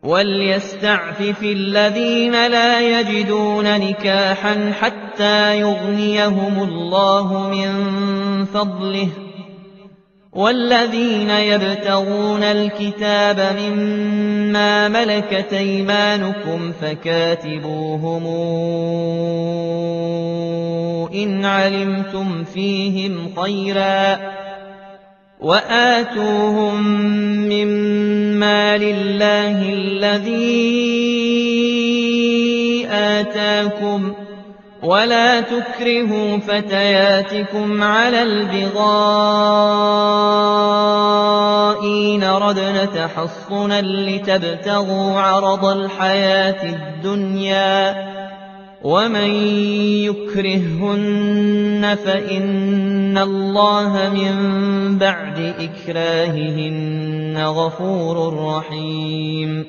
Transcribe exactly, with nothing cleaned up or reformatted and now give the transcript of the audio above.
وَلْيَسْتَعْفِفِ الَّذِينَ لَا يَجِدُونَ نِكَاحًا حَتَّىٰ يُغْنِيَهُمُ اللَّهُ مِن فَضْلِهِ ۗ وَالَّذِينَ يَبْتَغُونَ الْكِتَابَ مِمَّا مَلَكَتْ أَيْمَانُكُمْ فَكَاتِبُوهُمْ إِنْ عَلِمْتُمْ فِيهِمْ خَيْرًا ۖ وَآتُوهُم مِّمَّا لِلَّهِ الَّذِي آتَاكُمْ ۚ وَلَا تُكْرِهُوا فَتَيَاتِكُمْ عَلَى الْبِغَاءِ إِنْ أَرَدْنَ تَحَصُّنًا لِّتَبْتَغُوا عَرَضَ الْحَيَاةِ الدُّنْيَا ۚ وَمَن يُكْرِههُّنَّ فَإِنَّ اللَّهَ مِن بَعْدِ إِكْرَاهِهِنَّ غَفُورٌ رَّحِيمٌ.